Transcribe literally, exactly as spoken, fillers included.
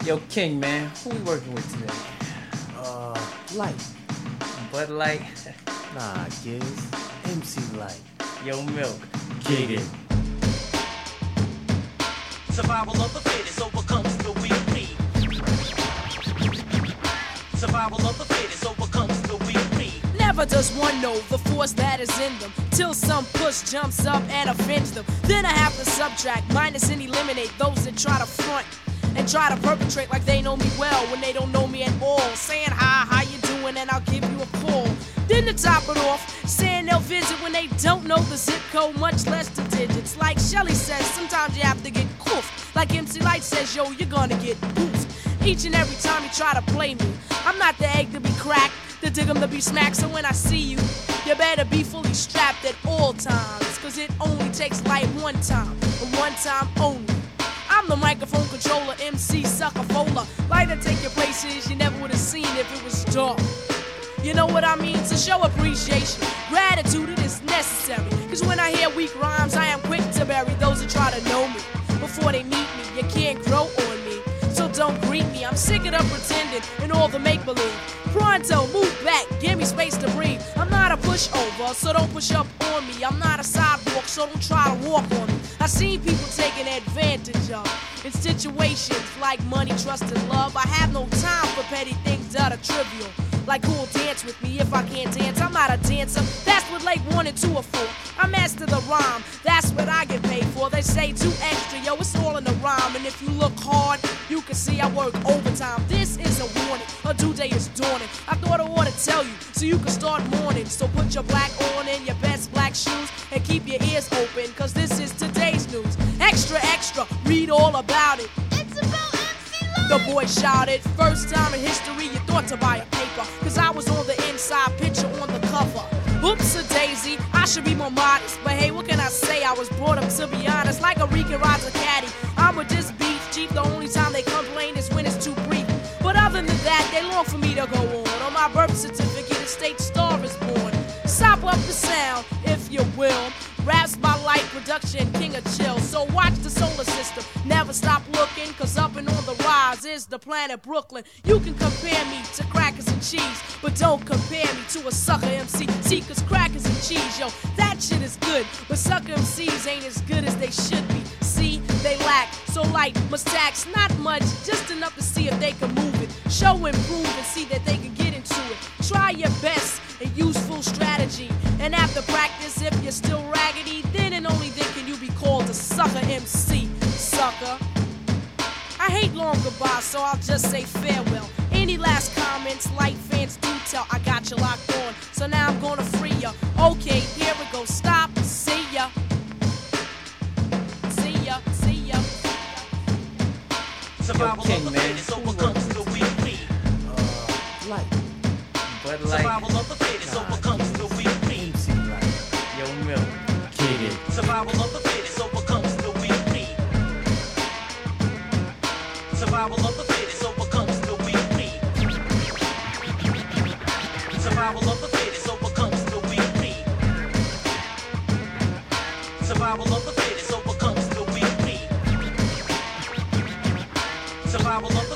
Yo, King, man, who we working with today? Uh, Light. Bud Light? Nah, Giz. M C Light. Yo, Milk. Get it. Survival of the fittest overcomes the weak. Survival of the fittest overcomes the weak. Never does one know the force that is in them, till some push jumps up and offends them. Then I have to subtract, minus and eliminate those that try to front and try to perpetrate like they know me well when they don't know me at all. Saying hi, how you doing, and I'll give you a call. Then to top it off, saying they'll visit when they don't know the zip code, much less the digits. Like Shelly says, sometimes you have to get coofed. Like M C Light says, yo, you're gonna get boofed. Each and every time you try to play me, I'm not the egg to be cracked, the dig 'em to be smacked. So when I see you, you better be fully strapped at all times, cause it only takes light one time, and one time only. I'm the microphone controller, M C sucker fola. Light to take your places you never would have seen if it was dark. You know what I mean? To show appreciation, gratitude, it is necessary. Cause when I hear weak rhymes, I am quick to bury those that try to know me. Before they meet me, you can't grow on me, so don't greet me. I'm sick of the pretending and all the make-believe. Pronto, move back, give me space to breathe. I'm not a pushover, so don't push up on me. I'm not a sidewalk, so don't try to walk on me. I've seen people taking advantage of in situations like money, trust, and love. I have no time for petty things that are trivial, like who'll dance with me if I can't dance. I'm not a dancer, that's what like one and two are for. I master the rhyme, that's what I get paid for. They say too extra, yo, it's all in the rhyme. And if you look hard, you can see I work overtime. This is a warning, a due day is dawning. I thought I ought to tell you, so you can start mourning. So put your black on in your best black shoes, and keep your ears open, cause this is today's news. Extra, extra, read all about it. It's about M C Light. The boy shouted, first time in history you thought to buy a paper, cause I was on the inside, picture on the cover. Oops a daisy, I should be more modest, but hey, what can I say? I was brought up to be honest, like a Rican rides a caddy. I'm with this beef chief, the only time they complain is when it's too brief. But other than that, they long for me to go on. On my birth certificate, a state star is born. Sop up the sound, if you will. Raps by Light production, king of chill. So watch the solar system, never stop looking, cause up and on the rise is the planet Brooklyn. You can compare me to crackers and cheese, but don't compare me to a sucker M C. See, cause crackers and cheese, yo, that shit is good, but sucker M Cs ain't as good as they should be. See, they lack, so Light must tax not much, just enough to see if they can move it. Show and prove and see that they can get into it. Try your best and use full strategy, and after practice, if you're still raggedy, then and only then can you be called a sucker M C, sucker. I hate long goodbye, so I'll just say farewell. Any last comments, Light fans do tell, I got you locked on, so now I'm gonna free ya. Okay, here we go, stop, see ya. See ya, see ya. Survival Yo, of the King, man, fittest who we overcomes working the weak. Uh, Light. Bud Light? Survival of the fittest Nah, overcomes the weak. M C Light. Yo, Milk. Get it. Survival of the fittest overcomes the weak. Survival of the fittest overcomes the weak. Survival of the fittest overcomes the weak. Survival of the fittest overcomes the weak. Survival of